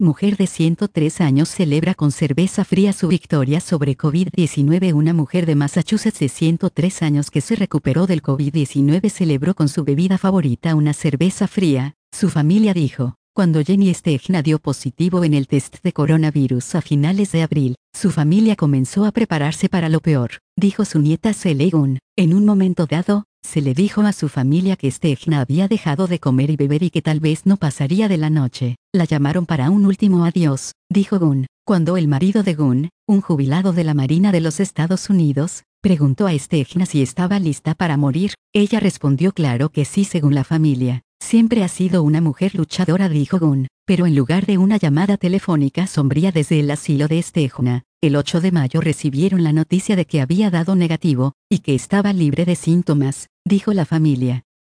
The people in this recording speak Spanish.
Mujer de 103 años celebra con cerveza fría su victoria sobre COVID-19. Una mujer de Massachusetts de 103 años que se recuperó del COVID-19 celebró con su bebida favorita una cerveza fría, su familia dijo. Cuando Jenny Stegna dio positivo en el test de coronavirus a finales de abril, su familia comenzó a prepararse para lo peor, dijo su nieta Sally Gunn. En un momento dado, se le dijo a su familia que Stegna había dejado de comer y beber y que tal vez no pasaría de la noche. La llamaron para un último adiós, dijo Gunn. Cuando el marido de Gunn, un jubilado de la Marina de los Estados Unidos, preguntó a Stegna si estaba lista para morir, ella respondió claro que sí según la familia. Siempre ha sido una mujer luchadora, dijo Gunn, pero en lugar de una llamada telefónica sombría desde el asilo de Stegna, el 8 de mayo recibieron la noticia de que había dado negativo, y que estaba libre de síntomas, dijo la familia.